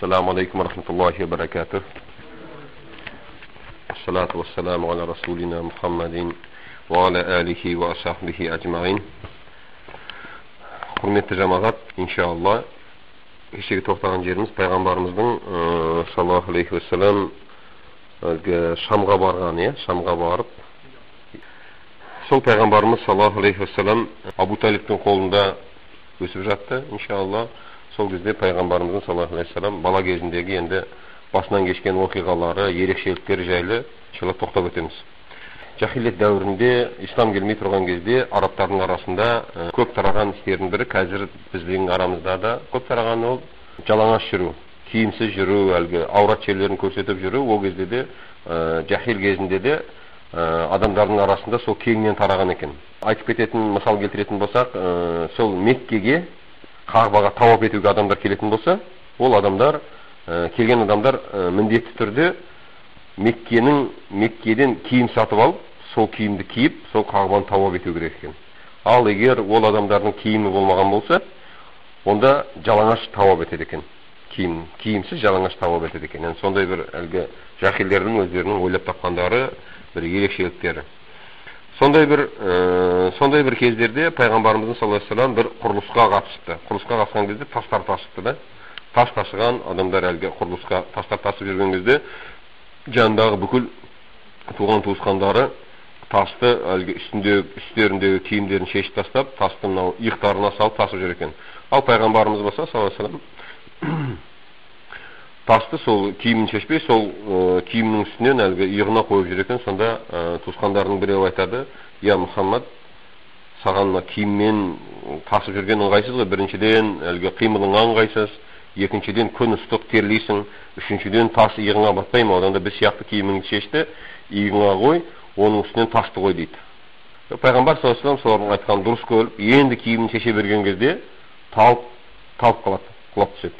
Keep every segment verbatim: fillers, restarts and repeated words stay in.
Assalamu alaikum wa rahmatullahi wa barakatuh. Assalatu wassalamu ala rasulina Muhammadin wa ala alihi wa sahbihi ajma'in. Құрметті жамағат, иншалла, кешегі тоқтаған жеріміз пайғамбарымыздың саллаллаху алейхи уассалам Шамға барған, е, Шамға барып, сол пайғамбарымыз саллаллаху алейхи уассалам Абу Талибтің қолында өсіп жатты, иншалла. Сол кезде пайғамбарымыздың саллаллаху алейхи уассалам бала кезіндегі енді басынан кешкен оқиғалары, ерекшеліктері жайлы иншалла тоқтап өтеміз. Жахилет дәуірінде, ислам келмей тұрған кезде арабтардың арасында көп тараған істердің бірі, қазір біздің арамызда да көп тараған ол жалаңаш жүру, киімсіз жүру, әлгі аурат жерлерін көрсетіп жүру. Ол кезде де жахил кезінде де адамдардың арасында сол кеңінен тараған екен. Айтып кететін, мысал келтіретін болсақ, сол Меккеге, Қағбаға тауап етуге адамдар келетін болса, ол адамдар, келген адамдар міндетті түрде Меккенің, Меккеден киім сатып алып, сол киімді киіп, сол Қағбаны тауап ету керек екен. Ал егер ол адамдардың киімі болмаған болса, онда жалаңаш тауап етеді екен. Киім, киімсіз жалаңаш тауап етеді екен. Yani сондай бір әлгі жахилдердің өздерінің ойлап тапқандары бір ерекшеліктері. Сондай бір ә, сондай бір кездерде пайғамбарымыздың саллаллаху алейхи уассалам бір құрылысқа қатысты. Құрылысқа қатысқан кезде тастар тасыпты да. Тас тасыған адамдар әлгі құрылысқа тастар тасып жүрген кезде жандағы бүкіл туған туысқандары тасты әлгі үстіндегі үстеріндегі киімдерін шешіп тастап, тасты мынау иықтарына салып тасып жүр екен. Ал пайғамбарымыз болса саллаллаху алейхи уассалам тасты сол киімін шешпей, сол ә, киімнің үстінен әлгі иығына қойып жүр екен. Сонда ә, туысқандарының біреуі айтады: "Я Мұхаммад, саған мына киіммен тасып жүрген ыңғайсыз ғой. Біріншіден әлгі қимылың ыңғайсыз, екіншіден күн ыстық терлейсің, үшіншіден тас иығыңа батпай ма? Одан да біз сияқты киіміңді шешті, иығыңа қой, оның үстінен тасты қой" дейді. Пайғамбар саллаллаху алейхи уассалам солардың айтқан дұрыс көріп, енді киімін шеше берген кезде талып талып қалады, құлап түседі.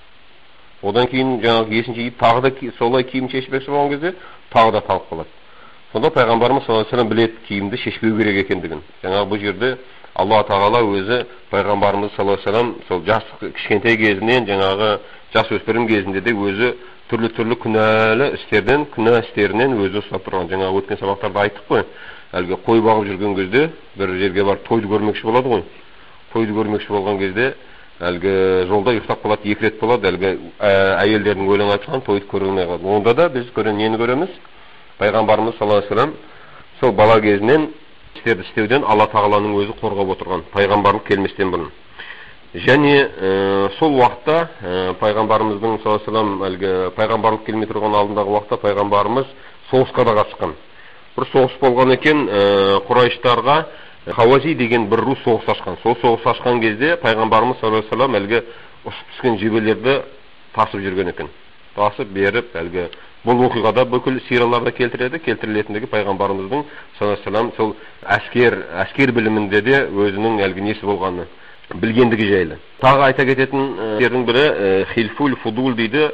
Одан кейін жаңағы есін жиып тағы да солай киім шешпекші болған кезде тағы да талып қалады. Сонда пайғамбарымыз саллаллаху алейхи уассалам біледі киімді шешпеу керек екендігін. Жаңағы бұл жерде Алла тағала өзі пайғамбарымыз саллаллаху алейхи уассалам сол жас кішкентай кезінен, жаңағы жас өспірім кезінде де өзі түрлі-түрлі күнәлі істерден, күнә істерінен өзі ұстап тұрған. Жаңағы өткен сабақтарда айттық қой, әлгі қой бағып жүрген кезде бір жерге барып тойды көрмекші болады ғой. Тойды көрмекші болған кезде әлгі жолда ұйықтап қалады, екі рет болады, әлгі әйелдердің өлең айтқан тойды көрмей қалады. Онда да біз көрген нені көреміз? Пайғамбарымыз саллаллаху алейхи уассалам сол бала кезінен істерді істеуден Алла тағаланың өзі қорғап отырған, пайғамбарлық келместен бұрын. Және ә, сол уақытта ә, пайғамбарымыздың саллаллаху алейхи уассалам әлгі пайғамбарлық келмей тұрған алдындағы уақытта пайғамбарымыз соғысқа да қатысқан. Бір соғыс болған екен, ә, Құрайштарға Хауази деген бір ру соғыс ашқан. Сол соғыс ашқан кезде пайғамбарымыз саллаллаху алейхи уассалам әлгі ұшып түскен жебелерді тасып жүрген екен. Тасып беріп, әлгі бұл оқиғада бүкіл сираларда келтіреді, келтірілетіндегі пайғамбарымыздың саллаллаху алейхи уассалам сол әскер, әскер білімінде де өзінің әлгі несі болғаны, білгендігі жайлы. Тағы айта кететін жердің бірі хилфул фудул дейді,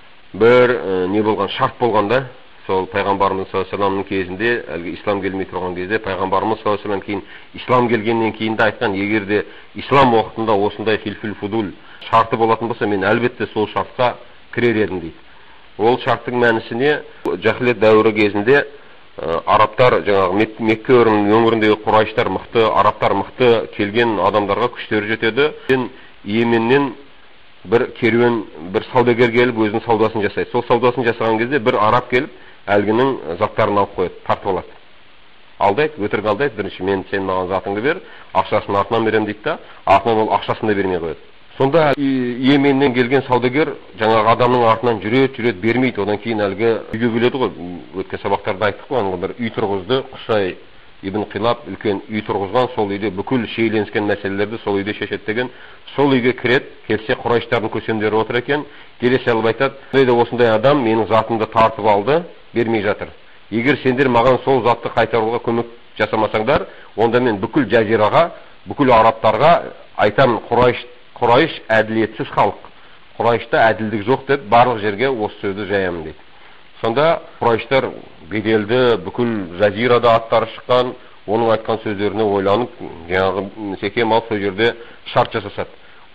бір не болған, шарт болғанда, сол пайғамбарымыз саллаллаху алейхи уассаламның кезінде, әлгі ислам келмей тұрған кезде, пайғамбарымыз саллаллаху алейхи уассалам кейін ислам келгеннен кейін де айтқан, егер де ислам уақытында осындай хилфул фудул шарты болатын болса, мен әлбетте сол шартқа кірер едім дейді. Ол шарттың мәнісіне жахилет дәуірі кезінде ә, арабтар, жаңағы Мекке өңіріндегі Құрайштар мықты, арабтар мықты келген адамдарға күштері жетеді. Йеменнен бір керуен, бір саудагер келіп өзінің саудасын жасайды. Сол саудасын жасаған кезде бір араб келіп әлгінің заттарын алып қояды, тартып алады. Алдайды, өтірік алдайды, бірінші мен сен маған затыңды бер, ақшасын артынан берем дейді да, артынан ол ақшасын да бермей қояды. Сонда Йеменнен келген саудагер жаңағы адамның артынан жүреді, жүреді, бермейді. Одан кейін әлгі үйге келеді ғой, өткен сабақтарда айттық қой, бір үй тұрғызды, Құсай ибн Қилаб үлкен үй тұрғызған, сол үйде бүкіл шиеленіскен мәселелерді сол үйде шешеді деген. Сол үйге кіреді, келсе Құрайштардың көсемдері отыр екен, келе салып айтады: "Осындай адам менің затымды тартып алды, бермей жатыр. Егер сендер маған сол затты қайтаруға көмек жасамасаңдар, онда мен бүкіл жазираға, бүкіл арабтарға айтамын, Құрайш Құрайш әділетсіз халық. Құрайшта әділдік жоқ деп барлық жерге осы сөзді жаямын" дейді. Сонда Құрайштар беделді, бүкіл жазирада аттары шыққан, оның айтқан сөздеріне ойланып, жаңағы секем алып сол жерде шарт жасасады.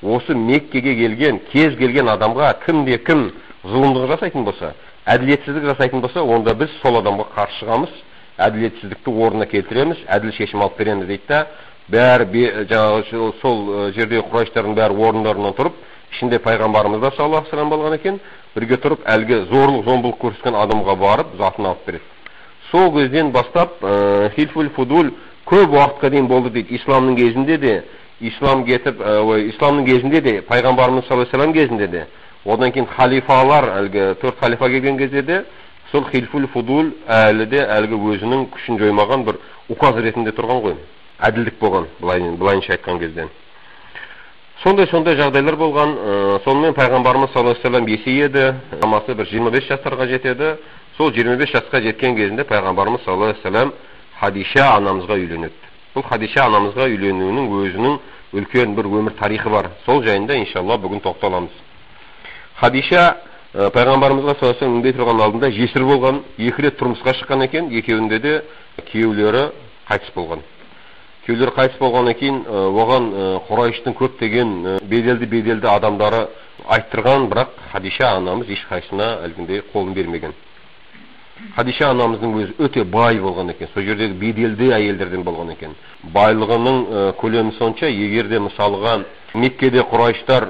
осы Меккеге келген кез келген адамға кімде кім зұлымдық жасайтын болса, әділетсіздік жасайтын болса, онда біз сол адамға қарсы шығамыз, әділетсіздікті орнына келтіреміз, әділ шешім алып береміз дейді да, бәрі жаңағы сол жердегі құрайыштардың бәрі орындарынан тұрып, ішінде пайғамбарымыз да саллаллаху алейхи ва саллям болған екен, бірге тұрып әлгі зорлық зомбылық көрсеткен адамға барып затын алып береді. Сол кезден бастап хилфул фудул көп уақытқа дейін болды дейді. Исламның кезінде де, ислам кетіп, ой, исламның кезінде де, пайғамбарымыз саллаллаху алейхи ва саллям кезінде де, одан кейін халифалар, әлгі төрт халифа келген кезде де, сол хилфул фудул әлі де әлгі өзінің күшін жоймаған бір указ ретінде тұрған ғой. Әділдік болған, былайынша айтқан кезден. Сондай-сондай жағдайлар болған. Сонымен пайғамбарымыз саллаллаху алейхи ва саллям есейеді, шамасы бір жиырма бес жастарға жетеді. Сол жиырма бес жасқа жеткен кезінде пайғамбарымыз саллаллаху алейхи ва саллям Хадиша анамызға үйленеді. Бұл Хадиша анамызға үйленуінің өзінің үлкен бір өмір тарихы бар. Сол жайында иншалла бүгін тоқталамыз. Хадиша пайғамбарымызға саллаллаху алейхи ва саллям еңбек тұрған алдында жесір болған, екі рет тұрмысқа шыққан екен, екеуінде де күйеулері қайтыс болған. Күйеулері қайтыс болғаннан кейін оған Құрайыштың көптеген беделді-беделді адамдары айттырған, бірақ Хадиша анамыз ешқайсысына әлгіндей қолын бермеген. Хадиша анамыздың өзі өте бай болған екен, сол жердегі беделді әйелдерден болған екен. Байлығының көлемі сонша, егерде мысалға Меккеде Құрайыштар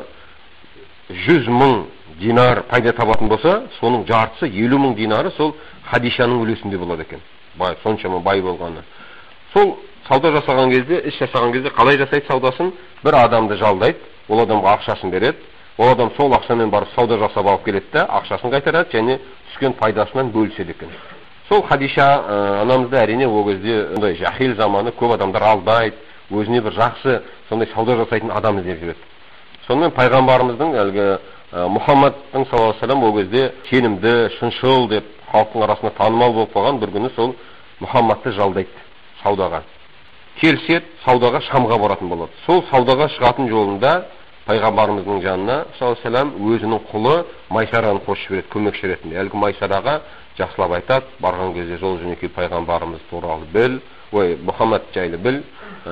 жүз мың динар пайда табатын болса, соның жартысы елу мың динары сол Хадишаның үлесінде болады екен. Бай, соншама бай болғаны. Сол сауда жасаған кезде, іс жасаған кезде қалай жасайды саудасын? Бір адамды жалдайды, ол адамға ақшасын береді. Ол адам сол ақшамен барып сауда жасап алып келеді де, ақшасын қайтарады және түскен пайдасынан бөліседі екен. Сол Хадиша анамызды әрине ол кезде ондай жахил заманы, көп адамдар алдайды, өзіне бір жақсы сондай сауда жасайтын адам іздеп жүреді. Сонымен пайғамбарымыздың әлгі Мұхаммадтың саллаллаху алейхи ва саллям ол кезде сенімді, шыншыл деп халықтың арасында танымал болып қалған бір күні сол Мұхаммадты жалдайды саудаға. Келсет саудаға Шамға баратын болады. Сол саудаға шығатын жолында пайғамбарымыздың жанына саллаллаху алейхи ва саллям өзінің құлы Майсараны қосып жібереді, көмекші ретінде. Әлгі Майсараға жақсылап айтады, барған кезде жол жөнекей пайғамбарымыз туралы біл, ой, Мұхаммад жайлы біл,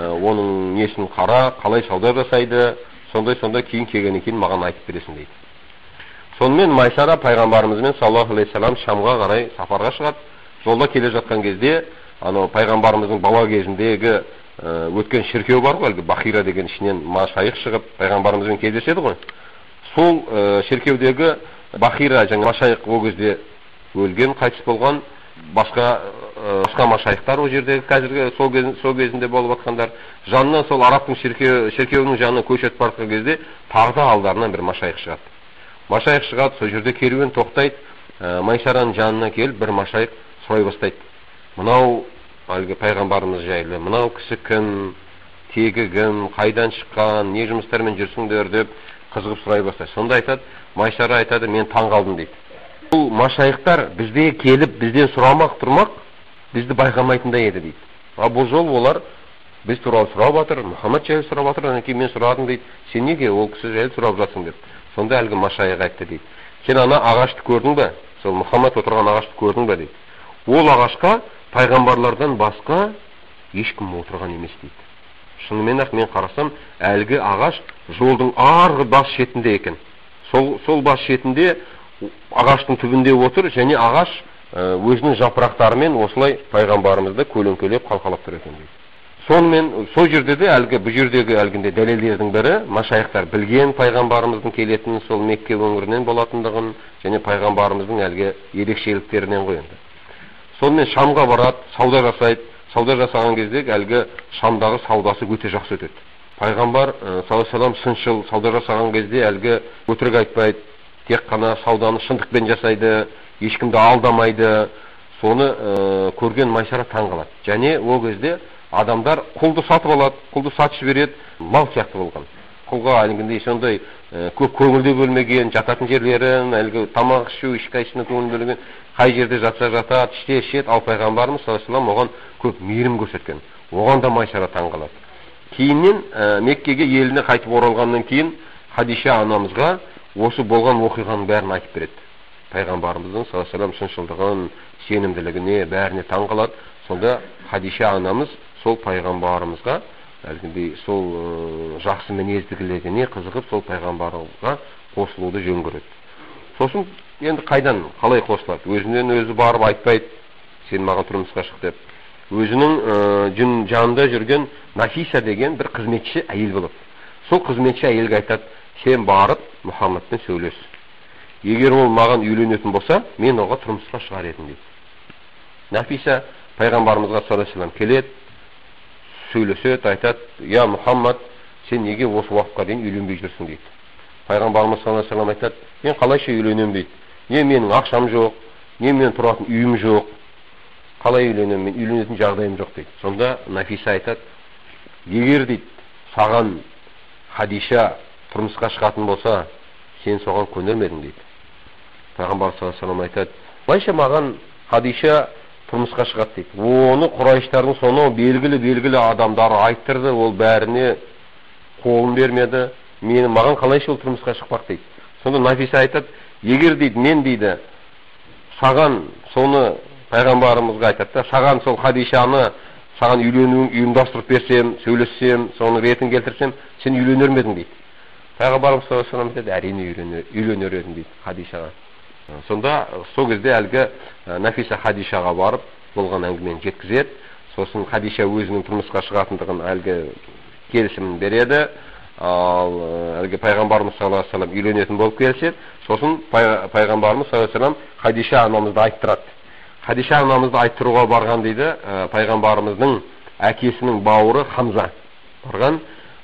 оның несін қара, қалай сауда жасайды, сондай-сондай кейін келгеннен кейін маған айтып бересің дейді. Сонымен Майсара пайғамбарымызмен саллаллаху алейхи ва саллям Шамға қарай сапарға шығады. Жолда келе жатқан кезде анау пайғамбарымыздың бала кезіндегі өткен шіркеу бар ғой, әлгі Бахира деген ішінен машайық шығып пайғамбарымызбен кездеседі ғой. Сол шіркеудегі Бахира жаңа машайық ол кезде өлген, қайтыс болған, басқа басқа машайықтар ол жерде қазіргі сол кезінде, сол кезінде болып жатқандар. Жанынан сол арабтың шіркеуінің жанына көшіп бара кезде тағы да алдарынан бір машайық шығады. Машайық шығады, сол жерде керуен тоқтайды. Майсараның жанына келіп бір машайық сұрай бастайды. Мынау әлгі пайғамбарымыз жайлы, мынау кісі кім, тегі кім, қайдан шыққан, не жұмыстармен жүрсіңдер деп қызығып сұрай бастайды. Сонда айтады, Майсара айтады, мен таң қалдым дейді. Бұл машайықтар бізде келіп бізден сұрамақ тұрмақ, бізді байқамайтындай еді дейді. А бұл жол олар біз туралы сұрап жатыр, Мұхаммад жайлы сұрап жатыр, одан кейін мен сұрадым дейді. Сен неге ол кісі жайлы сұрап жатсың деп. Сонда әлгі машайық айтты дейді. Сен ана ағашты көрдің бе? Сол Мұхаммад отырған ағашты көрдің бе дейді. Ол ағашқа пайғамбарлардан басқа ешкім отырған емес дейді. Шынымен ақ мен қарасам, әлгі ағаш жолдың арғы бас шетінде екен. Сол, сол бас шетінде ағаштың түбінде отыр, және ағаш өзінің жапырақтарымен осылай пайғамбарымызды көлеңкелеп қалқалап тұр екен дейді. Сонымен сол жерде де әлгі бұл жердегі әлгінде дәлелдердің бірі, машайықтар білген пайғамбарымыздың келетінін, сол Мекке өңірінен болатындығын және пайғамбарымыздың әлгі ерекшеліктерінен ғой енді. Сонымен Шамға барады, сауда жасайды. Сауда жасаған кезде әлгі Шамдағы саудасы өте жақсы өтеді. Пайғамбар саллаллаху алейхи ва саллям шыншыл, сауда жасаған кезде әлгі өтірік айтпайды, тек қана сауданы шындықпен жасайды, ешкімді алдамайды. Соны ә, көрген Майсара таң қалады. Және ол кезде адамдар құлды сатып алады, құлды сатып жібереді, мал сияқты болған. Құлға әлгіндей сондай ә, көп көңілде бөлмеген, жататын жерлерін, әлгі тамақ ішу, ешқайсысына көңіл бөлмеген, қай жерде жатса жатады, іште ішеді. Ал пайғамбарымыз саллаллаху алейхи ва саллям оған көп мейірім көрсеткен. Оған да Майсара таң қалады. Кейіннен ә, Меккеге еліне қайтып оралғаннан кейін Хадиша анамызға осы болған оқиғаның бәрін айтып береді. Пайғамбарымыздың саллаллаху алейхи ва саллям шыншылдығын, сенімділігіне, бәріне таң қалады. Сонда Хадиша анамыз сол пайғамбарымызға әлгіндей сол жақсы мінездігілігіне қызығып сол пайғамбарға қосылуды жөн көреді. Сосын енді қайдан қалай қосылады? Өзінен өзі барып айтпайды, сен маған тұрмысқа шық деп. Өзінің жүн жанында жүрген Нафиса деген бір қызметші әйел болып. Сол қызметші әйелге айтады, сен барып Мұхаммадпен сөйлес. Егер ол маған үйленетін болса, мен оған тұрмысқа шығар едім дейді. Нафиса пайғамбарымызға саллаллаху алейхи ва саллям келеді, сөйлеседі, айтады, я Мұхаммад, сен неге осы уақытқа дейін үйленбей жүрсің дейді. Пайғамбарымыз саллаллаху алейхи ва саллям айтады, мен қалайша үйленем дейді. Не менің ақшам жоқ, не мен тұратын үйім жоқ. Қалай үйленем, мен үйленетін жағдайым жоқ дейді. Сонда Нафиса айтады, егер дейді, саған Хадиша тұрмысқа шығатын болса, сен соған көнермедің дейді. Пайғамбар саллаллаху алейхи ва саллям айтады, қалайша маған Хадиша тұрмысқа шығады дейді. Оны Құрайыштардың сонау белгілі-белгілі адамдары айттырды, ол бәріне қолын бермеді. Мені маған қалайша ол тұрмысқа шықпақ дейді. Сонда Нафиса айтады, егер дейді, мен дейді, саған соны пайғамбарымызға айтады да, саған сол Хадишаны саған үйленуін ұйымдастырып берсем, сөйлессем, соның ретін келтірсем, сен үйленер ме едің дейді. Пайғамбарымыз саллаллаху алейхи ва саллям айтады, әрине үйленер едім дейді Хадишаға. Сонда сол кезде әлгі Нафиса Хадишаға барып болған әңгімені жеткізеді. Сосын Хадиша өзінің тұрмысқа шығатындығын әлгі келісімін береді. Ал әлгі пайғамбарымыз саллаллаху алейхи ва саллям үйленетін болып келіседі. Сосын пайғамбарымыз саллаллаху алейхи ва саллям Хадиша анамызды айттырады. Хадиша анамызды айттыруға барған дейді, пайғамбарымыздың әкесінің бауыры Хамза барған.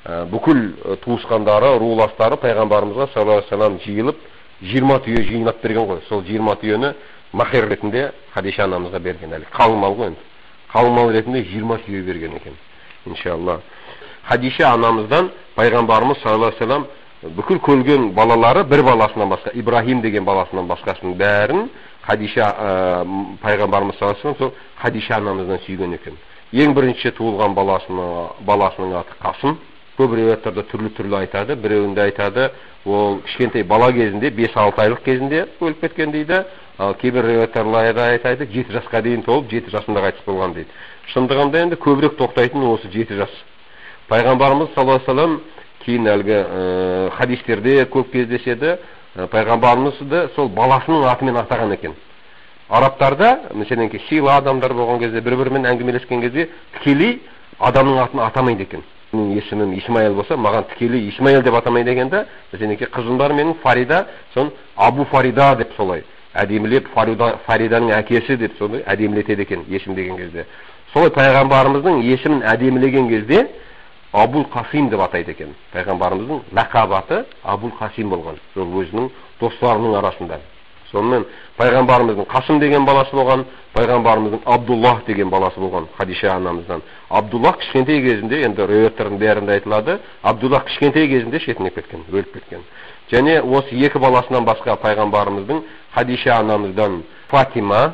Бүкіл туысқандары, руластары пайғамбарымызға саллаллаху алейхи ва саллям жиылып жиырма түйе жинап берген ғой. Сол жиырма түйені махир ретінде Хадиша анамызға берген. Әлі қалың мал ғой енді. Қалың мал ретінде жиырма түйе берген екен. Иншалла. Хадиша анамыздан пайғамбарымыз саллаллаху алейхи ва саллям бүкіл көрген балалары бір баласынан басқа, Ибрахим деген баласынан басқасының бәрін Хадиша пайғамбарымыз саллаллаху алейхи ва саллям сол Хадиша анамыздан сүйген екен. Ең бірінші туылған баласының баласының аты Қасым. Көп риуаяттарда түрлі-түрлі айтады. Біреуінде айтады, ол кішкентай бала кезінде, бес алты айлық кезінде өліп кеткен дейді. Ал кейбір риуаяттарда айтады, жеті жасқа дейін толып, жеті жасында қайтыс болған дейді. Шындығында енді көбірек тоқтайтын осы жеті жас. Пайғамбарымыз саллаллаху алейхи ва саллям кейін әлгі хадистерде көп кездеседі. Пайғамбарымызды сол баласының атымен атаған екен. Арабтарда, мәселен, сыйлы адамдар болған кезде, бір-бірімен әңгімелескен кезде тікелей адамның атын атамайды екен. Менің есімім Исмаил болса, маған тікелей Исмаил деп атамайды екен да. Мәселен, қызым бар менің Фарида, сон Абу Фарида деп солай әдемілеп, Фариданың әкесі деп солай әдемілетеді екен есім деген кезде. Солай пайғамбарымыздың есімін әдемілеген кезде Абул Қасим деп атайды екен. Пайғамбарымыздың лақабаты Абул Қасим болған. Сол өзінің достарының арасында. Сонымен пайғамбарымыздың Қасым деген баласы болған, пайғамбарымыздың Абдуллах деген баласы болған Хадиша анамыздан. Абдуллах кішкентай кезінде, енді риуаяттардың бәрінде айтылады, Абдуллах кішкентай кезінде шетінеп кеткен, өліп кеткен. Және осы екі баласынан басқа пайғамбарымыздың Хадиша анамыздан Фатима,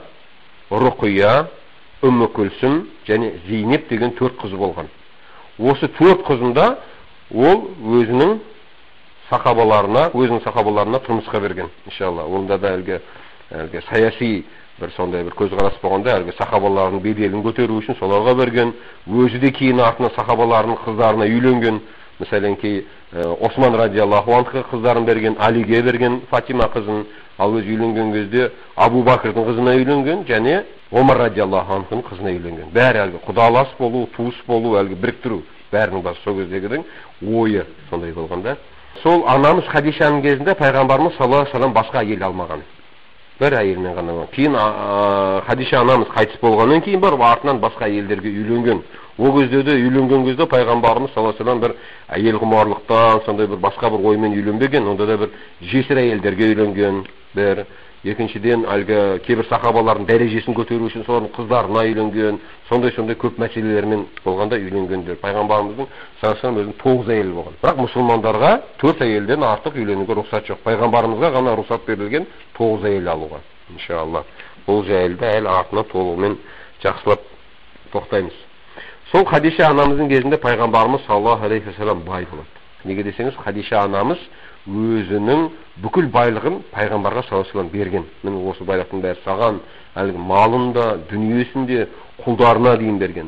Руқия, Үммі Күлсім және Зейнеп деген төрт қызы болған. Осы төрт қызында ол өзінің сахабаларына, өзінің сахабаларына тұрмысқа берген, иншалла. Онда да әлгі, әлгі саяси бір сондай бір көзқарас болғанда, әлгі сахабаларының беделін көтеру үшін соларға берген. Өзі де кейін артына сахабаларының қыздарына үйленген. Мәселен, кей Осман радиаллаху анху қыздарын берген, Алиге берген Фатима қызын, ал өз үйленген кезде Абу Бакрдың қызына үйленген, және Омар радиаллаху анхуның қызына үйленген. Бәрі әлгі құдалас болу, туыс болу, әлгі біріктіру, бәрінің басы сол кездегінің ойы сондай болғанда. Сол анамыз Хадишаның кезінде пайғамбарымыз саллаллаху алейхи ва саллям басқа әйел алмаған. Бір әйелмен ғана. Кейін Хадиша анамыз қайтыс болғаннан кейін барып артынан басқа әйелдерге үйленген. Ол кезде де үйленген кезде пайғамбарымыз саллаллаху алейхи ва саллям бір әйел құмарлықтан, сондай бір басқа бір оймен үйленбеген. Онда да бір жесір әйелдерге үйленген. Бір екіншіден әлгі кейбір сахабалардың дәрежесін көтеру үшін солардың қыздарына үйленген. Сондай-сондай көп мәселелермен болғанда үйленгендер. Пайғамбарымыздың саллаллаху алейхи ва саллям өзінің тоғыз әйелі болған. Бірақ мұсылмандарға төрт әйелден артық үйленуге рұқсат жоқ. Пайғамбарымызға ғана рұқсат берілген тоғыз әйел алуға. Иншалла. Бұл жайлы әлі артына толығымен жақсылап тоқтаймыз. Сол Хадиша анамыздың кезінде пайғамбарымыз саллаллаху алейхи ва саллям бай болады. Неге десеңіз, Хадиша анамыз өзінің бүкіл байлығын пайғамбарға саллаллаху алейхи ва саллям берген. Міне осы байлықтың бәрі саған әлгі малын да, дүниесін де құлдарына дейін берген.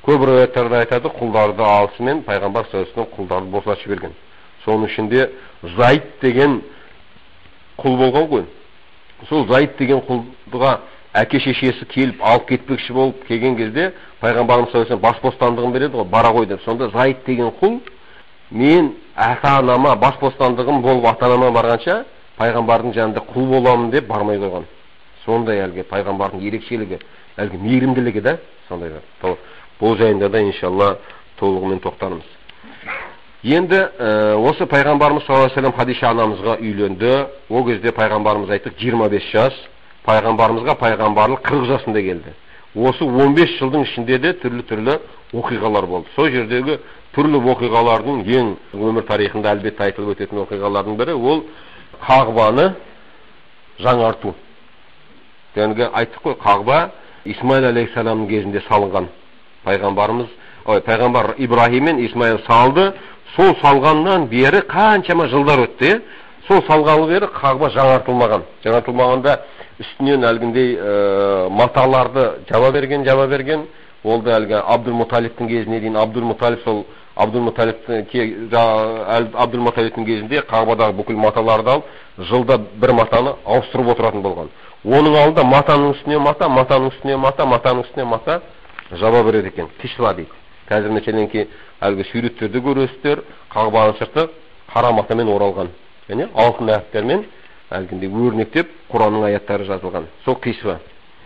Көп риwаяттарда айтады, құлдарды алысымен пайғамбар саллаллаху алейхи ва саллям құлдарды босатып берген. Соның ішінде Зайд деген құл болған ғой. Сол Зайд деген құлға әке шешесі келіп алып кетпекші болып келген кезде пайғамбарымыз саллаллаху алейхи ва саллям бас бостандығын береді ғой, бара ғой деп. Сонда Зайд деген құл, мен ата-анама бас бостандығым болып ата-анама барғанша пайғамбардың жанында құл боламын деп бармай қойған. Сондай әлгі пайғамбардың ерекшелігі, әлгі мейірімділігі да сондай. Бұл жайында да иншалла толығымен тоқтармыз. Енді осы пайғамбарымыз саллаллаху алейхи ва саллям Хадиша анамызға үйленді. Ол кезде пайғамбарымыз айттық жиырма бес жас, пайғамбарымызға пайғамбарлық қырық жасында келді. Осы он бес жылдың ішінде де түрлі-түрлі оқиғалар болды. Сол жердегі түрлі оқиғалардың ең өмір тарихында әлбетте айтылып өтетін оқиғалардың бірі ол Қағбаны жаңарту. Яғни айттық қой, Қағба Исмаил алейхиссаламның кезінде салынған. Пайғамбарымыз, ой, пайғамбар Ибрахим мен Исмаил салды. Сол салғаннан бері қаншама жылдар өтті. Сол салғалы бері Қағба жаңартылмаған. Жаңартылмағанда үстінен әлгіндей ә, маталарды жаба берген, жаба берген. Ол да әлгі Абдул-Муталибтің кезіне дейін, Абдул-Муталиб сол Абдул-Муталибтің Абдул-Муталибтің кезінде Қағбадағы бүкіл маталарды алып, жылда бір матаны ауыстырып отыратын болған. Оның алдында матаның үстіне мата, матаның үстіне мата, матаның үстіне мата жаба береді екен. Тишла дейді. Қазір мәселенке әлгі суреттерді көресіздер, Қағбаның сырты қара матамен оралған. Яғни алтын әріптермен әлгіндей өрнектеп Құранның аяттары жазылған. Сол қисва.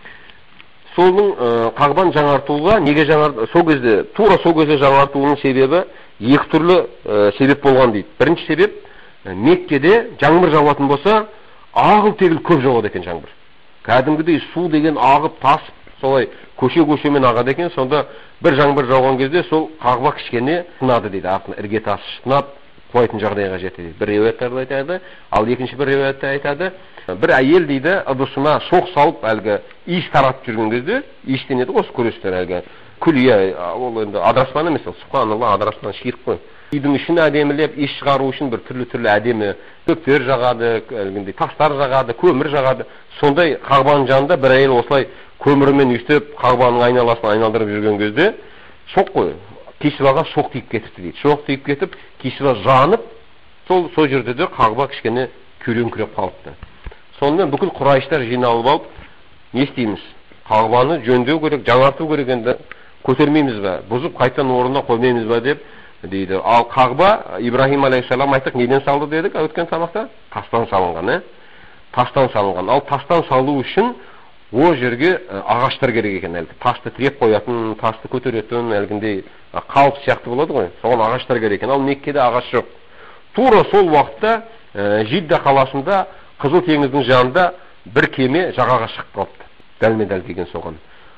Солның Қағбаны жаңартуға неге жаңарту? Сол кезде, тура сол кезде жаңартуының себебі екі түрлі ә, себеп болған дейді. Бірінші себеп, Меккеде жаңбыр жауатын болса, ағыл тегіл көп жауады екен жаңбыр. Кәдімгідей су деген ағып тасып, солай көше-көшемен ағады екен. Сонда бір жаңбыр жауған кезде сол Қағба кішкене сынады дейді. Артына ірге тасы шытынап құлайтын жағдайға жетті дейді. Бір риwаяттарда айтады, ал екінші бір риwаятта айтады, бір әйел дейді, ыдысына шоқ салып әлгі иіс таратып жүрген кезде, иістен еді осы көресіздер әлгі күлия, ол енді адыраспан емес, ол субханалла, адыраспан шиық қой. Үйдің ішін әдемілеп, иіс шығару үшін бір түрлі-түрлі әдемі көптер жағады, әлгіндей тастар жағады, көмір жағады. Сондай Қағбаның жанында бір әйел осылай көмірмен үйістеп Қағбаның айналасын айналдырып жүрген кезде шоқ қой. Кисваға шоқ тиіп кетіпті дейді. Шоқ тиіп кетіп, кисва жанып, сол сол жерде де Қағба кішкене күреңкіреп қалыпты. Сонымен бүкіл Құрайыштар жиналып алып, не істейміз? Қағбаны жөндеу керек, жаңарту керек, енді көтермейміз бе? Бұзып қайтадан орнына қоймаймыз ба деп дейді. Ал Қағба Ибрахим алейхиссалам айттық, неден салды дедік өткен сабақта? Тастан салынған, ә? Тастан салынған. Ал тастан салу үшін о жерге ағаштар керек екен, әлгі тасты тіреп қоятын, тасты көтеретін, әлгіндей қалып сияқты болады ғой. Соған ағаштар керек екен. Ал Меккеде ағаш жоқ. Тура сол уақытта Жидда қаласында Қызыл теңіздің жанында бір кеме жағаға шығып қалыпты. Дәлме-дәл деген соған.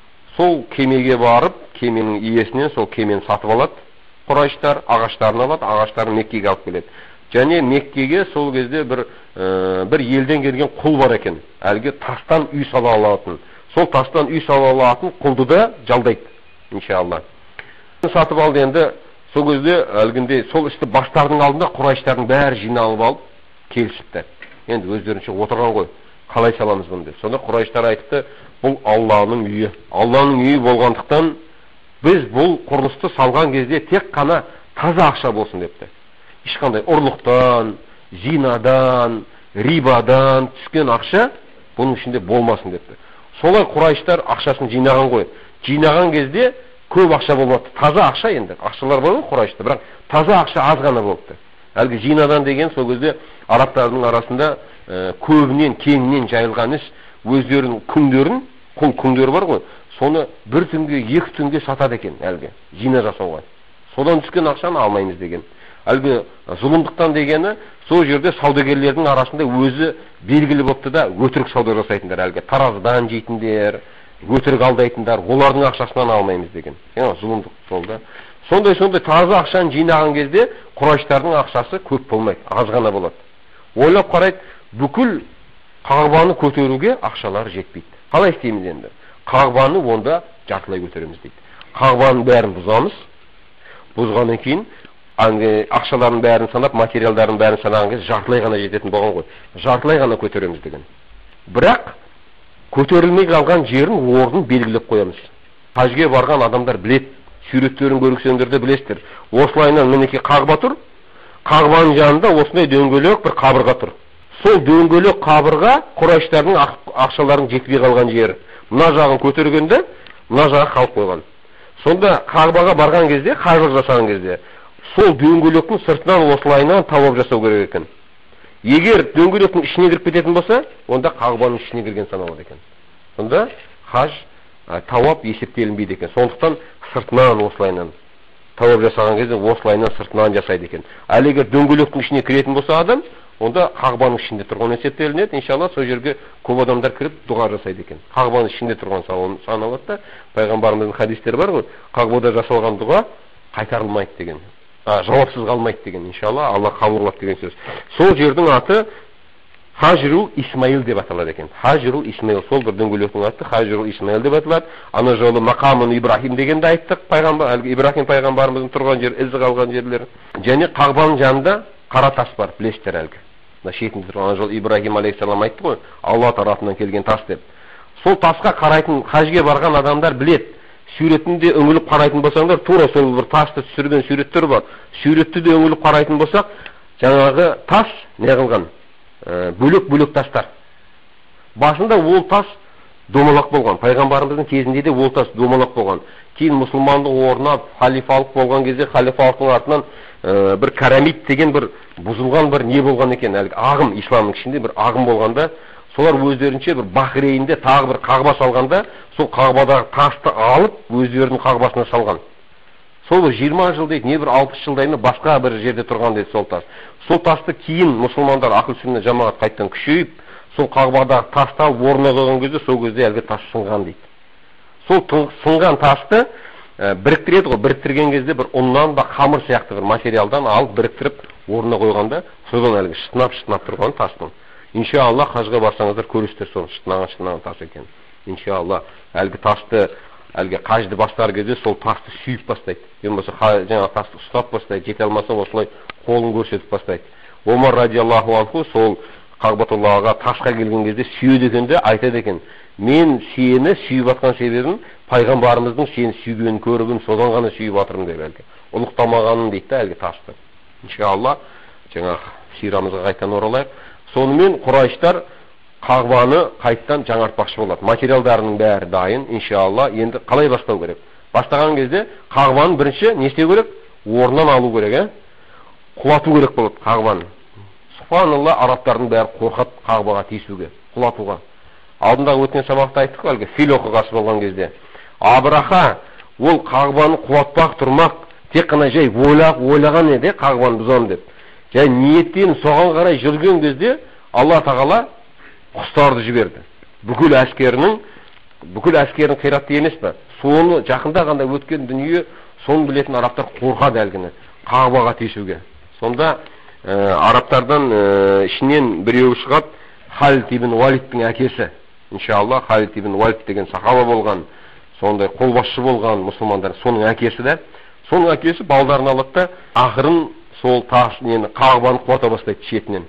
Сол кемеге барып, кеменің иесінен сол кемені сатып алады. Құрайыштар ағаштарын алады, ағаштарын Меккеге алып келеді. Және Меккеге сол кезде бір ә, бір елден келген құл бар екен. Әлгі тастан үй сала алатын. Сол тастан үй сала алатын құлды да жалдайды, иншалла. Сатып алды. Енді сол кезде әлгінде сол істі бастардың алдында Құрайыштардың бәрі жиналып алып келісіпті. Енді өздерінше отырған ғой, қалай саламыз бұны деп. Сонда Құрайыштар айтты, бұл Алланың үйі. Алланың үйі болғандықтан біз бұл құрылысты салған кезде тек қана таза ақша болсын депті. Ешқандай ұрлықтан, зинадан, рибадан түскен ақша бұның ішінде болмасын депті. Солай Құрайыштар ақшасын жинаған ғой. Жинаған кезде көп ақша болмады. Таза ақша енді. Ақшалар бар ғой Құрайышта, бірақ таза ақша аз ғана болыпты. Әлгі жинадан деген сол кезде арабтардың арасында ә, көбінен, кеңінен жайылған іс, өздерінің күндерін, құл күндері бар ғой, соны бір түнге, екі түнге сатады екен әлгі жина жасауға. Содан түскен ақшаны алмаймыз деген. Әлгі зұлымдықтан дегені сол жерде саудагерлердің арасында өзі белгілі болыпты да, өтірік сауда жасайтындар, әлгі таразыдан жейтіндер, өтірік алдайтындар, олардың ақшасынан алмаймыз деген. Яғни зұлымдық сол да. Сондай-сондай таза ақшаны жинаған кезде Құрайыштардың ақшасы көп болмайды, аз ғана болады. Ойлап қарайды, бүкіл Қағбаны көтеруге ақшалар жетпейді. Қалай істейміз енді? Қағбаны онда жартылай көтереміз дейді. Қағбаның бәрін бұзамыз. Бұзғаннан кейін ақшалардың бәрін санап, материалдардың бәрін санаған кезде жартылай ғана жететін болған ғой. Жартылай ғана көтереміз деген. Бірақ көтерілмей қалған жерін, орнын белгілеп қоямыз. Хажге барған адамдар білет, Сүреттерін көрсеңдер де білесіздер. Осылайынан мінекей қағба тұр. Қағбаның жанында осындай дөңгелек бір қабырға тұр. Сол дөңгелек қабырға Құрайштардың ақшаларын жетпей қалған жері. Мына жағын көтергенде, мына жағы қалып қойған. Сонда қағбаға барған кезде, қажылық жасаған кезде, сол дөңгелектің сыртынан осылайынан тауап жасау керек екен. Егер дөңгелектің ішіне кіріп кететін болса, онда қағбаның ішіне кірген саналады екен. Сонда хаж тауап есептелінбейді екен. Сондықтан сыртынан осылайынан тауап жасаған кезде осылайынан сыртынан жасайды екен. Ал егер дөңгелектің ішіне кіретін болса адам, онда қағбаның ішінде тұрған есептелінеді. Иншалла сол жерге көп адамдар кіріп дұға жасайды екен. Қағбаның ішінде тұрған саналады да, пайғамбарымыздың хадистері бар ғой, қағбада жасалған дұға қайтарылмайды деген. А, жауапсыз қалмайды деген. Иншалла Алла қабыл қылады деген сөз. Сол жердің аты Хажрул Исмаил деп аталады екен. Хажрул Исмаил, сол бір дөңгелектің аты Хажрул Исмаил деп аталады. Ана жолы Мақамын Ибрахим дегенде айттық, пайғамбар, әлгі Ибрахим пайғамбарымыздың тұрған жер, ізі қалған жерлер. Және қағбаның жанында қара тас бар, білесіздер әлгі. Мына шетінде тұрған жол Ибрахим алейхиссалам айтты ғой, Алла тарапынан келген тас деп. Сол тасқа қарайтын, хажге барған адамдар білет. Суретінде үңіліп қарайтын болсаңдар, тура сол бір тасты түсірген суреттер бар. Суретті де үңіліп қарайтын болсақ, жаңағы тас не қылған? Бөлек-бөлек тастар. Басында ол тас домалақ болған. Пайғамбарымыздың кезінде де ол тас домалақ болған. Кейін мұсылмандық орнап, халифалық болған кезде халифалықтың артынан ә, бір карамид деген бір бұзылған бір не болған екен, әлгі ағым, исламның ішінде бір ағым болғанда, солар өздерінше бір Бахрейнде тағы бір қағба салғанда, сол қағбадағы тасты алып өздерінің қағбасына салған. Сол бір жиырма жыл дейді, не бір алпыс жылдай ма басқа бір жерде тұрған дейді сол тас. Сол тасты кейін мұсылмандар ақыл сүнна жамағат қайттан күшейіп, сол қағбадағы тасты алып орнына қойған кезде, сол кезде әлгі тас сынған дейді. Сол сынған тасты ә, біріктіреді ғой, біріктірген кезде бір ұннан ба қамыр сияқты бір материалдан алып біріктіріп орнына қойғанда, содан әлгі шытынап-шытынап тұрған тастың. Иншалла хажға барсаңыздар көресіздер сол шытынаған-шытынаған тас екен. Иншалла әлгі тасты, әлгі қажды бастар кезде сол тасты сүйіп бастайды. Ең болса жаңа тасты ұстап бастайды, жете алмаса осылай қолын көрсетіп бастайды. Омар радиаллаху анху сол Қағбатуллаға тасқа келген кезде сүйеді екен де айтады екен: мен сені сүйіп атқан себебім пайғамбарымыздың сені сүйгенін көріп, содан ғана сүйіп атырмын деп әлгі. Ұлықтамағанын дейді да әлгі тасты. Иншалла жаңа сирамызға қайттан оралайық. Сонымен Құрайштар қағбаны қайттан жаңартпақшы болады. Материалдарының бәрі дайын, иншалла. Енді қалай бастау керек? Бастаған кезде қағбаны бірінші не істеу керек? Орнынан алу керек, ә? Құлату керек болады қағбаны. Субханалла, арабтардың бәрі қорқады қағбаға тиісуге, құлатуға. Алдындағы өткен сабақта айттық әлгі фил оқиғасы болған кезде. Абраха ол қағбаны құлатпақ тұрмақ, тек қана жай ойлап ойлаған еді қағбаны бұзамын деп. Жай ниеттен соған қарай жүрген кезде Алла тағала құстарды жіберді. Бүкіл әскерінің, бүкіл әскерінің қиратты емес пе? Соны жақында ғанда өткен дүние, соны білетін арабтар қорқады әлгіні қағбаға тиісуге. Сонда ә, арабтардан ә, ішінен біреуі шығады, Халид ибн Уалидтің әкесі. Иншалла, Халид ибн Уалид деген сахаба болған, сондай қолбасшы болған мұсылмандар, соның әкесі де. Соның әкесі балдарын алады да, ақырын сол тас, нені қағбаны құлата бастайды шетінен.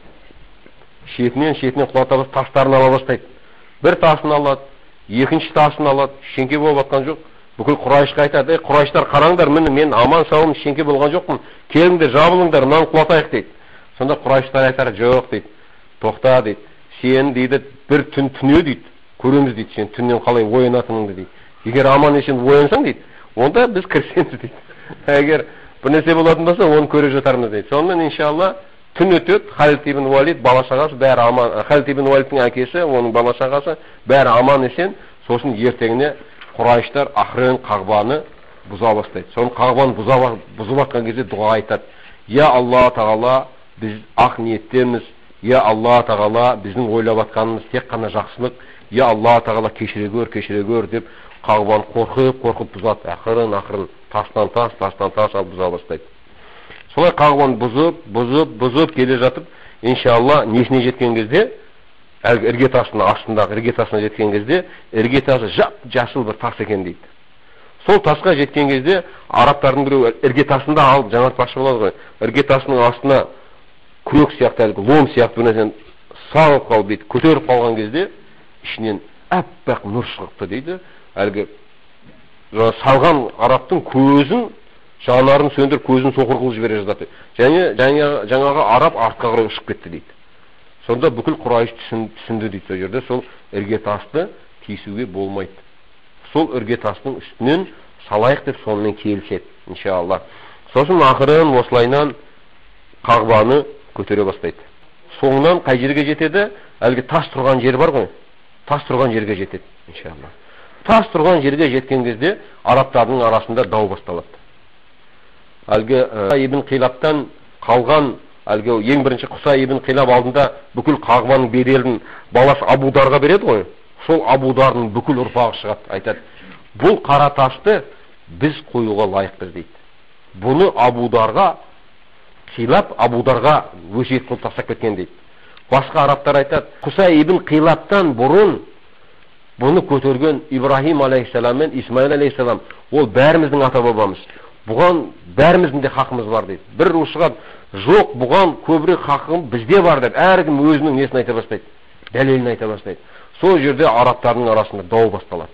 Шетінен, шетінен құлата бастайды, тастарын ала бастайды. Бір тасын алады, екінші тасын алады, шеңке болып атқан жоқ. Бүкіл Құрайшқа айтады: Құрайштар қараңдар, міне мен аман сауым шеңке болған жоқпын. Келіңдер, жабылыңдар, мынаны құлатайық дейді. Сонда Құрайштар айтар: жоқ дейді. Тоқта дейді. Сен дейді бір түн түне дейді. Көреміз дейді, сен түннен қалай оянатыныңды дейді. Егер аман есен оянсаң дейді, онда біз кірсеміз дейді. Егер бір нәрсе болатын болса, оны көре жатармыз дейді. Сонымен иншалла түн өтеді, Халид ибн Уалид бала-шағасы бәрі аман, Халид ибн Уалидтің әкесі, оның бала-шағасы бәрі аман есен. Сосын ертеңіне Құрайштар ақырын қағбаны бұза бастайды. Соны қағбаны бұзып атқан кезде дұға айтады: я Алла тағала, біз ақ ниеттеміз. Я Алла тағала, біздің ойлап атқанымыз тек қана жақсылық. Я Алла тағала, кешіре көр, кешіре көр деп қағбаны қорқып, қорқып бұзады. Ақырын, ақырын тастан тас, тастан тас алып бұза бастайды. Солай қағбаны бұзып, бұзып, бұзып келе жатып, иншалла несіне жеткен кезде, әлгі іргетасының астындағы іргетасына жеткен кезде, іргетасы жап жасыл бір тас екен дейді. Сол тасқа жеткен кезде арабтардың біреу іргетасында алып жаңартпақшы болады ғой. Іргетасының астына күрек сияқты, әлгі лом сияқты бір нәрсені салып қалып дейді, көтеріп қалған кезде ішінен әппақ нұр шығыпты дейді. Әлгі салған арабтың көзін, жанарын сөндіріп, көзін соқыр қылып жібере жаздады. Және жаңағы араб артқа қарай ұшып кетті дейді. Сонда бүкіл Құрайш түсінді дейді сол жерде, сол іргетасты кесуге болмайды. Сол іргетастың үстінен салайық деп сонымен келіседі, иншалла. Сосын ақырын осылайынан Қағбаны көтере бастайды. Соңынан қай жерге жетеді? Әлгі тас тұрған жер бар ғой, тас тұрған жерге жетеді, иншалла. Тас тұрған жерге жеткен кезде арабтардың арасында дау басталады. Әлгі ибн Қилаптан қалған, әлгі ең бірінші Құса ибн Қилап алдында бүкіл Қағбаның беделін баласы Абударға береді ғой. Сол Абудардың бүкіл ұрпағы шығады, айтады: бұл қара тасты біз қоюға лайықпыз дейді. Бұны Абударға Қилап, Абударға өсиет қылып тастап кеткен дейді. Басқа арабтар айтады: Құса ибн Қилаптан бұрын бұны көтерген Ибрахим алейхиссалам мен Исмаил алейхиссалам, ол бәріміздің ата бабамыз. Бұған бәріміздің де хақымыз бар дейді. Бір ру шығады: жоқ, бұған көбірек хақым бізде бар деп, әркім өзінің несін айта бастайды, дәлелін айта бастайды. Сол жерде арабтардың арасында дау басталады.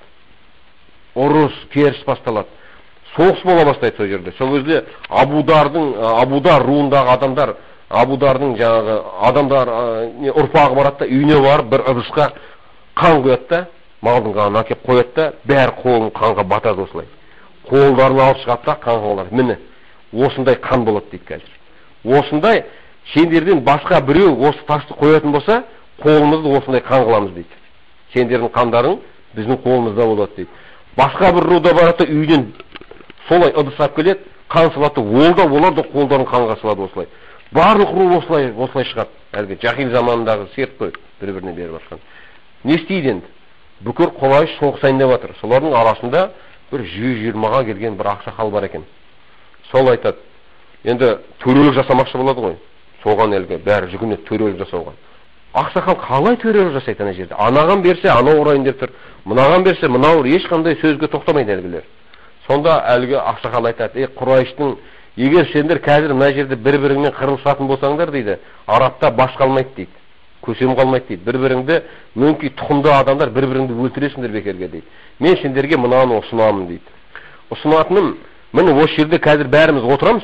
Ұрыс, керіс басталады. Соғыс бола бастайды сол жерде. Сол кезде Абудардың, Абудар руындағы адамдар, Абудардың жаңағы адамдар ұрпағы барады да, үйіне барып бір ыдысқа қан құяды да, малдың қанын әкеп қояды да, бәрі қолын қанға батады осылай. Қолдарын алып шығады да, қан қолар. Міне, осындай қан болады дейді қазір. Осындай, сендерден басқа біреу осы тасты қоятын болса, қолымызды осындай қан қыламыз дейді. Сендердің қандарың біздің қолымызда болады дейді. Басқа бір руда барады, үйден солай ыдысап келеді, қан салады, ол да, олар да қолдарын қанға салады осылай. Барлық ру осылай, осылай шығады. Әлгі Жахил заманындағы серт қой, бір-біріне беріп жатқан. Не істейді енді? Бүкіл Құрайш соғысайын деп жатыр. Солардың арасында бір жүз жиырмаға келген бір ақсақал бар екен. Сол айтады: енді төрелік жасамақшы болады ғой. Соған әлгі бәрі жүгінеді төрелік жасауға. Ақсақал қалай төрелік жасайды ана жерде? Анаған берсе, анау ұрайын деп тұр. Мынаған берсе, мынау ешқандай сөзге тоқтамайды әлгілер. Сонда әлгі ақсақал айтады: ей Құрайштың, егер сендер қазір мына жерде бір-біріңмен қырылысатын болсаңдар дейді, арабта баш қалмайды дейді, көсем қалмайды дейді. Бір-біріңді, мүмкін тұқымды адамдар бір-біріңді өлтіресіңдер бекерге дейді. Мен сендерге мынаны ұсынамын дейді. Ұсынатыным, міне осы жерде қазір бәріміз отырамыз.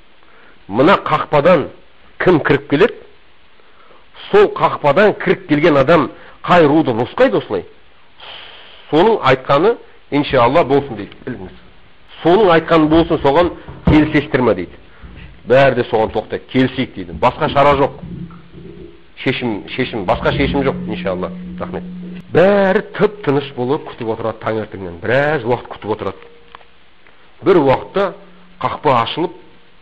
Мына қақпадан кім кіріп келеді? Сол қақпадан кіріп келген адам қай руды нұсқайды осылай? Соның айтқаны иншалла болсын дейді. Біліңіз. Соның айтқаны болсын, соған келісесіздерме дейді. Бәрі де соған тоқтайды, келісейік дейді. Басқа шара жоқ. Шешім, шешім, басқа шешім жоқ, иншалла. Рахмет. Бәрі тып тыныш болып күтіп отырады таңертеңнен. Біраз уақыт күтіп отырады. Бір уақытта қақпа ашылып,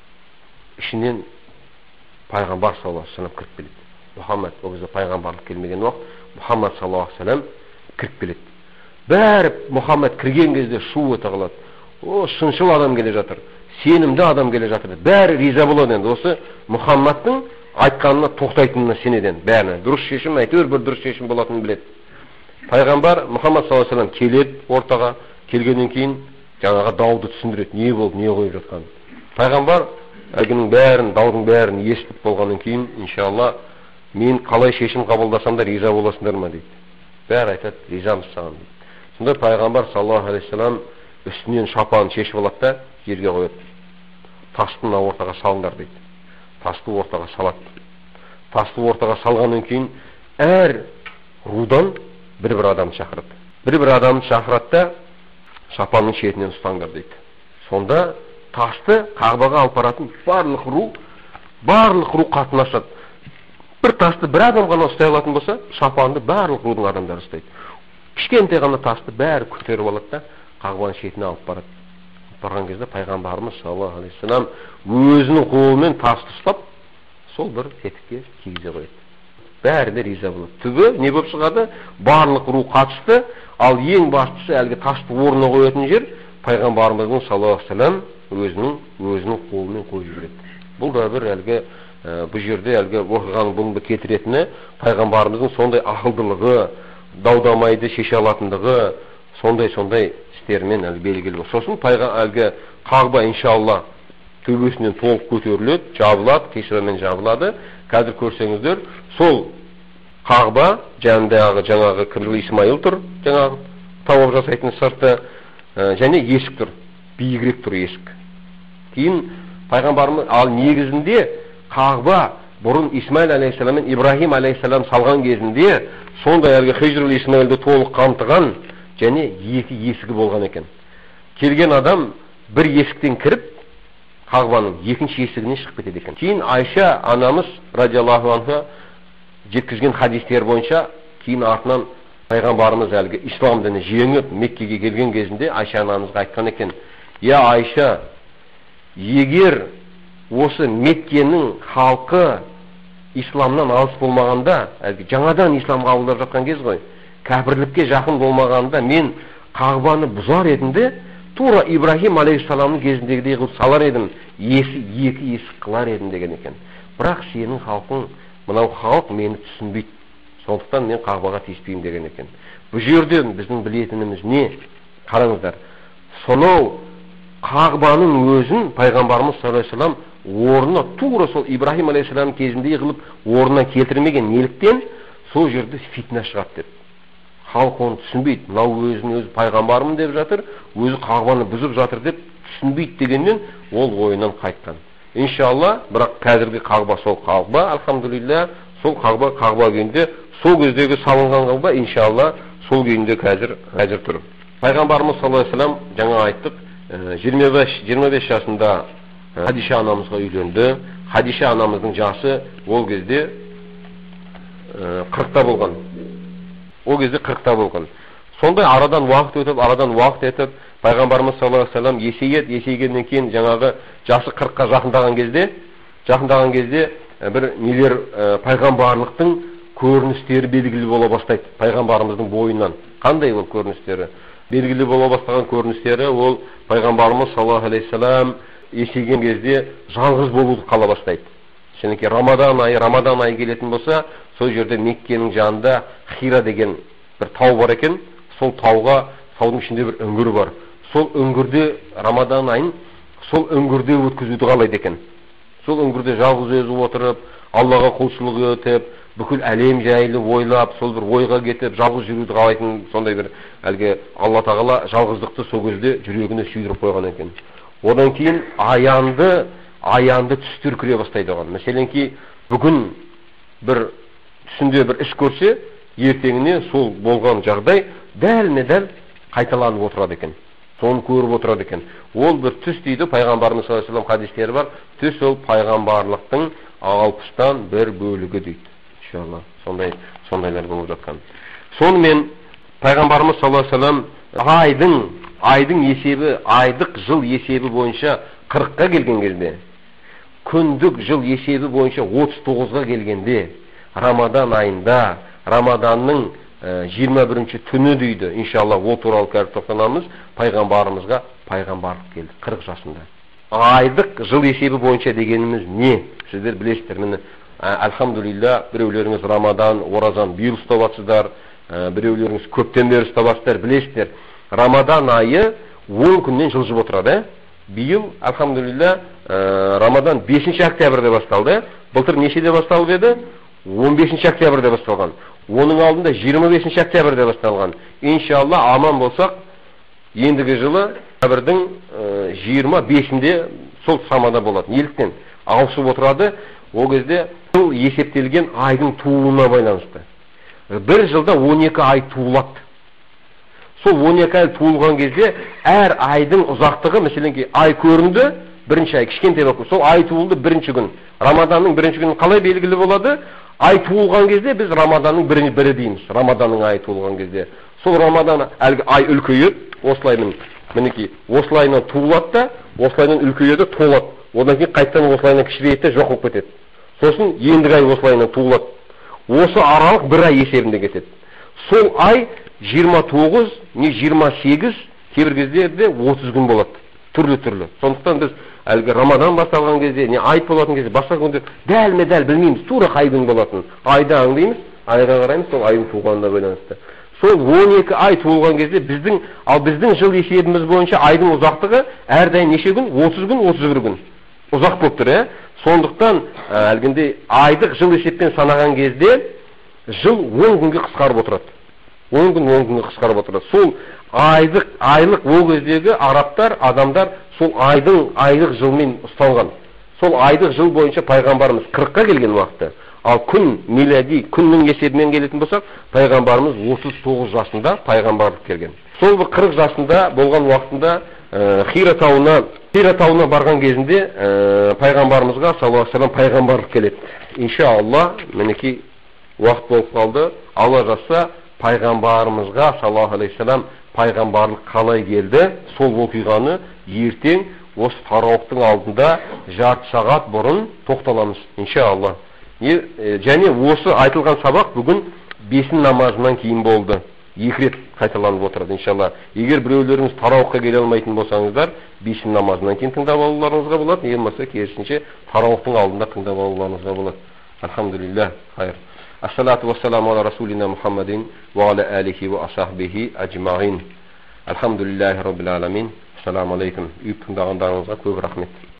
ішінен пайғамбар саллаллаху алейхи вассалам кіріп келеді. Мұхаммад, ол кезде пайғамбарлық келмеген уақыт, Мұхаммад саллаллаху алейхи вассалам кіріп келеді. Бәрі Мұхаммад кірген кезде шу өте қалады. О, шыншыл адам келе жатыр, сенімді адам келе жатыр. Бәрі риза болады енді. Осы Мұхаммадтың айтқанына тоқтайтынына сенеден бәріне. Дұрыс шешім, әйтеуір бір дұрыс шешім болатынын біледі. Пайғамбар Мұхаммад саллаллаху алейхи вассалам келеді ортаға, келгеннен кейін жаңағы дауды түсіндіреді, не болды, не қойып жатқанын. Пайғамбар әлгінің бәрін, даудың бәрін естіп болғаннан кейін, иншалла, мен қалай шешім қабылдасам да риза боласыңдар ма дейді. Бәрі айтады: ризамыз саған дейді. Сонда пайғамбар саллаллаху алейхи вассалам үстінен шапанын шешіп алады да жерге қояды. Тасты ортаға салыңдар дейді. Тасты ортаға салады. Тасты ортаға салғаннан кейін әр рудан бір-бір адам шақырады. Бір-бір адам шақырады да шапанның шетінен ұстаңдар дейді. Сонда тасты Қағбаға алып баратын барлық ру, барлық ру қатынасады. Бір тасты бір адам ғана ұстай алатын болса, шапанды барлық рудың адамдары ұстайды. Кішкентай ғана тасты бәрі көтеріп алады да Қағбаның шетіне алып барады. Барған кезде пайғамбарымыз саллаллаху алейхи вассалам өзінің қолымен тасты ұстап, сол бір тетікке кигізе қояды. Бәрі де риза болады. Түбі не болып шығады? Барлық ру қатысты, ал ең бастысы әлгі тасты орнына қоятын жер пайғамбарымыздың саллаллаху алейхи вассалам өзінің өзінің қолымен қойып жібереді. Бұл да бір әлгі бұл жерде әлгі оқиғаның бұны кетіретіні пайғамбарымыздың сондай ақылдылығы, даудамайды шеше алатындығы, сондай-сондай істермен әлгі белгілі. Сосын әлгі Қағба иншалла төбесінен толық көтеріледі, жабылады, кешірімен жабылады. Қазір көрсеңіздер, сол Қағба жанындағы жаңағы Кібіл Исмаил тұр, жаңағы тауап жасайтын сырты, және есік тұр, биігірек тұр есік. Кейін пайғамбарымыз ал негізінде Қағба бұрын Исмаил алейхиссалам мен Ибрахим алейхиссалам салған кезінде сондай әлгі Хижрул Исмаилді толық қамтыған және екі есігі болған екен. Келген адам бір есіктен кіріп Қағбаның екінші есігінен шығып кетеді екен. Кейін Айша анамыз радиаллаху анха жеткізген хадистер бойынша кейін артынан пайғамбарымыз әлгі ислам діні жеңіп Меккеге келген кезінде Айша анамызға айтқан екен: "Я Айша, егер осы Меккенің халқы исламнан алыс болмағанда, әлгі жаңадан ислам қабылдап жатқан кез ғой, кәпірлікке жақын болмағанда мен Қағбаны бұзар едім де, тура Ибрахим алейхиссаламның кезіндегідей қылып салар едім, есі екі есік қылар едім" деген екен. Бірақ сенің халқың, мынау халық мені түсінбейді, сондықтан мен Қағбаға тиіспеймін деген екен. Бұл жерден біздің білетініміз не? Қараңыздар, сонау Қағбаның өзін пайғамбарымыз саллаллаху алейхи вассалам орнына тура сол Ибрахим алейхиссалам кезінде қылып орнына келтірмеген. Неліктен? Сол жерде фитна шығады деп. Халық оны түсінбейді. Мынау өзін өзі пайғамбармын деп жатыр, өзі Қағбаны бұзып жатыр деп түсінбейді дегеннен ол ойынан қайтқан. Иншалла, бірақ қазіргі Қағба сол Қағба, алхамдулилля, сол Қағба Қағба күйінде, сол кездегі салынған Қағба иншалла сол күйінде қазір қазір тұр. Пайғамбарымыз саллаллаху алейхи вассалам жаңа айттық, жиырма бес жасында Хадиша анамызға үйленді. Хадиша анамыздың жасы ол кезде қырықта болған. Ол кезде қырықта болған. Сондай арадан уақыт өтіп, арадан уақыт өтіп, пайғамбарымыз саллаллаху алейхи вассалам есейеді, есейгеннен кейін жаңағы жасы қырыққа жақындаған кезде, жақындаған кезде бір нелер пайғамбарлықтың көріністері белгілі бола бастайды пайғамбарымыздың бойынан. Қандай ол көріністері? Белгілі бола бастаған көріністері ол пайғамбарымыз саллаллаху алейхи вассалам есейген кезде жалғыз болуды қала бастайды. Шенеке Рамадан айы, Рамадан айы келетін болса, сол жерде Меккенің жанында Хира деген бір тау бар екен. Сол тауға, таудың ішінде бір үңгір бар. Сол үңгірде Рамадан айын сол үңгірде өткізуді қалайды екен. Сол үңгірде жалғыз өзі отырып, Аллаға құлшылық етіп, бүкіл әлем жайлы ойлап, сол бір ойға кетіп, жалғыз жүруді қалайтын сондай бір әлгі Алла тағала жалғыздықты сол кезде жүрегіне сүйдіріп қойған екен. Одан кейін аянды, аянды түстер кіре бастайды оған. Мәселен ки бүгін бір түсінде бір іс көрсе, ертеңіне сол болған жағдай дәлме-дәл қайталанып отырады екен. Соны көріп отырады екен. Ол бір түс дейді, пайғамбарымыз саллаллаху алейхи вассалам хадистері бар. Түс ол пайғамбарлықтың алпыстан бір бөлігі дейді. Иншалла, сондай сондайлар болып жатқан. Сонымен пайғамбарымыз саллаллаху алейхи вассалам айдың айдың есебі, айдық жыл есебі бойынша қырыққа келген кезде, күндік жыл есебі бойынша отыз тоғызға келгенде, Рамадан айында, Рамаданның жиырма бірінші түні дейді. Иншалла, ол туралы қазір тоқтанамыз. Пайғамбарымызға пайғамбарлық келді қырық жасында. Айдық жыл есебі бойынша дегеніміз не? Сіздер білесіздер. Міне, алхамдулилля, біреулеріңіз Рамадан, оразан биыл ұстап жатсыздар, біреулеріңіз көптен бері ұстап жатсыздар, білесіздер. Рамадан айы он күннен жылжып отырады. Биыл, алхамдулилля, Рамадан бесінші октябрьде басталды. Былтыр нешеде басталып еді? он бесінші октябрьде басталған. Оның алдында жиырма бесінші октябрьде басталған. Иншалла, аман болсақ, ендігі жылы октябрьдің жиырма бесінде сол самада болады. Неліктен? Ауысып отырады. Ол кезде жыл есептелген айдың туылуына байланысты. Бір жылда он екі ай туылады. Сол он екі ай туылған кезде әр айдың ұзақтығы, мәселен ай көрінді, бірінші ай кішкентай болып, сол ай туылды бірінші күн. Рамаданның бірінші күні қалай белгілі болады? Ай туылған кезде біз Рамаданның бірі, бірі дейміз. Рамаданның ай туылған кезде. Сол Рамадан әлгі ай үлкейеді, осылаймен, мінекей, осылайынан туылады да, осылайынан үлкейеді, толады. Одан кейін қайттан осылайынан кішірейді, жоқ болып кетеді. Сосын ендігі ай осылайынан туылады. Осы аралық бір ай есебінде кетеді. Сол ай жиырма тоғыз, не жиырма сегіз, кейбір кезде отыз күн болады. Түрлі-түрлі. Сондықтан біз әлгі Рамадан басталған кезде, не айт болатын кезде, басқа күнде дәлме-дәл білмейміз, тура қай күн болатын. Айда аңдаймыз, айға қараймыз, сол айдың туғанына байланысты. Сол он екі ай туылған кезде біздің, ал біздің жыл есебіміз бойынша айдың ұзақтығы әрдайым неше күн? отыз күн, отыз бір күн. Ұзақ болып тұр, ә? Сондықтан әлгінде айдық жыл есеппен санаған кезде жыл он күнге қысқарып отырады. он күн он күнге қысқарып отырады. Сол айлық айлық ол кездегі арабтар, адамдар сол айдың айлық жылмен ұстанған. Сол айдық жыл бойынша пайғамбарымыз қырыққа келген уақытта, ал күн милади күннің есебімен келетін болсақ, пайғамбарымыз отыз тоғыз жасында пайғамбарлық келген. Сол бір қырық жасында болған уақытында Хира тауына, Хира тауына барған кезінде пайғамбарымызға саллаллаху алейхи ва саллям пайғамбарлық келеді. Иншалла, мінекей уақыт болып қалды. Алла жазса, пайғамбарымызға саллаллаху алейхи ва саллям пайғамбарлық қалай келді, сол оқиғаны ертең осы тарауықтың алдында жарты сағат бұрын тоқталамыз, иншалла. Және осы айтылған сабақ бүгін бесін намазынан кейін болды. Екі рет қайталанып отырады, иншалла. Егер біреулеріңіз тарауыққа келе алмайтын болсаңыздар, бесін намазынан кейін тыңдап алуларыңызға болады, не болмаса керісінше тарауықтың алдында тыңдап алуларыңызға болады. Алхамдулиллах, хайр. Ассалату вассаламу аля расулина Мухаммадин ва аля алихи ва асахбихи аджмаин. Алхамдулиллахи раббил аламин. Ассаламу алейкум. Үйіп тыңдағандарыңызға көп рахмет.